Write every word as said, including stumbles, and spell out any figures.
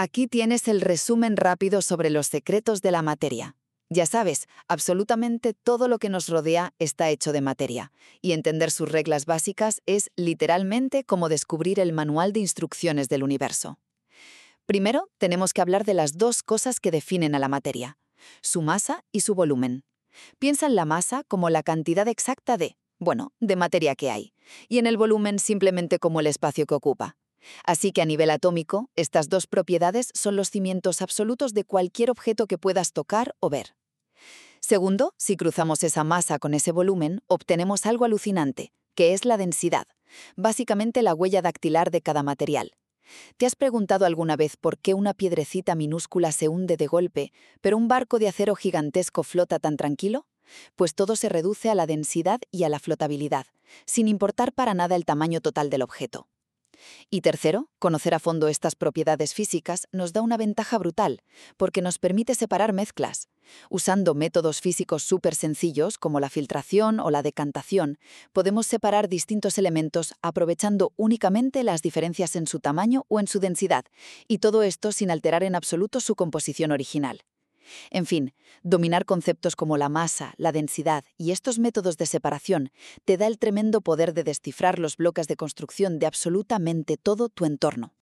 Aquí tienes el resumen rápido sobre los secretos de la materia. Ya sabes, absolutamente todo lo que nos rodea está hecho de materia, y entender sus reglas básicas es literalmente como descubrir el manual de instrucciones del universo. Primero, tenemos que hablar de las dos cosas que definen a la materia: su masa y su volumen. Piensa en la masa como la cantidad exacta de, bueno, de materia que hay, y en el volumen simplemente como el espacio que ocupa. Así que a nivel atómico, estas dos propiedades son los cimientos absolutos de cualquier objeto que puedas tocar o ver. Segundo, si cruzamos esa masa con ese volumen, obtenemos algo alucinante, que es la densidad, básicamente la huella dactilar de cada material. ¿Te has preguntado alguna vez por qué una piedrecita minúscula se hunde de golpe, pero un barco de acero gigantesco flota tan tranquilo? Pues todo se reduce a la densidad y a la flotabilidad, sin importar para nada el tamaño total del objeto. Y tercero, conocer a fondo estas propiedades físicas nos da una ventaja brutal, porque nos permite separar mezclas. Usando métodos físicos súper sencillos, como la filtración o la decantación, podemos separar distintos elementos aprovechando únicamente las diferencias en su tamaño o en su densidad, y todo esto sin alterar en absoluto su composición original. En fin, dominar conceptos como la masa, la densidad y estos métodos de separación te da el tremendo poder de descifrar los bloques de construcción de absolutamente todo tu entorno.